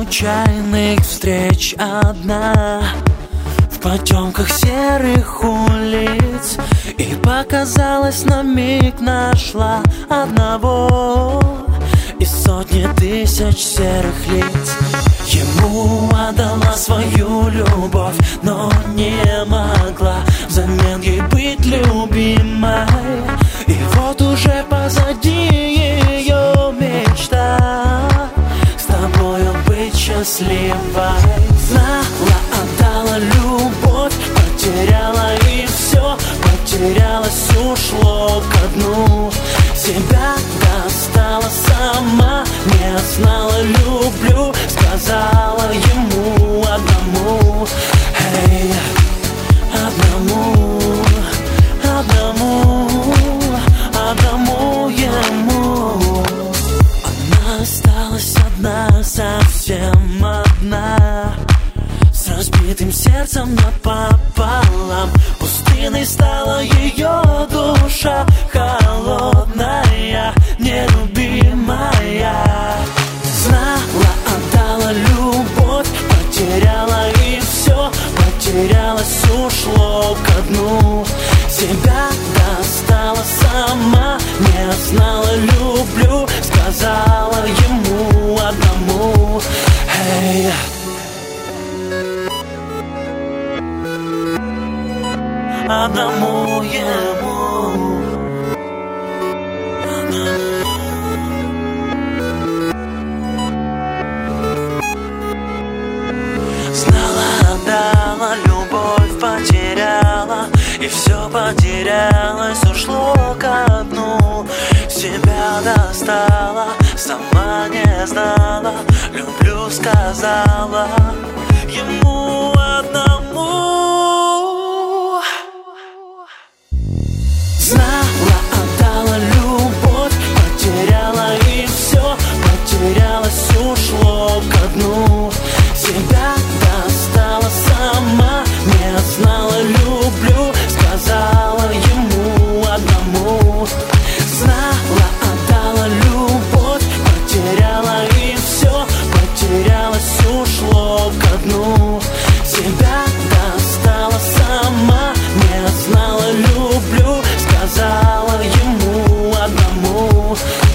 случайных встреч одна в потемках серых улиц, и показалось, на миг нашла одного из сотни тысяч серых лиц. Ему отдала свою любовь, но не могла взамен ей быть любимой. И вот уже позади ее мечта с тобою быть счастливой. Знала, отдала любовь, потеряла и все, потерялась, ушло ко дну. Себя достала сама, не знала, люблю, сказала ему одному. Эй, одному, одному, одному ему. Она осталась одна, совсем одна, с разбитым сердцем напополам. Пустыной стала ее душа, холодная, нелюбимая. Знала, отдала любовь, потеряла и все, потерялась, ушло ко дну. Себя достала сама, не знала, люблю, сказала ему одному. Эй, одному ему. Знала, отдала, любовь потеряла, и все потерялось, ушло ко дну. Себя достала, сама не знала, люблю, сказала ему одному. Знала, отдала любовь, потеряла и все, потерялась, ушло ко дну. Себя достала сама, не знала, люблю, сказала ему одному. Знала, отдала любовь, потеряла и все, потерялась, ушло ко дну. Себя достала сама, не знала, люблю, сказала ему одному.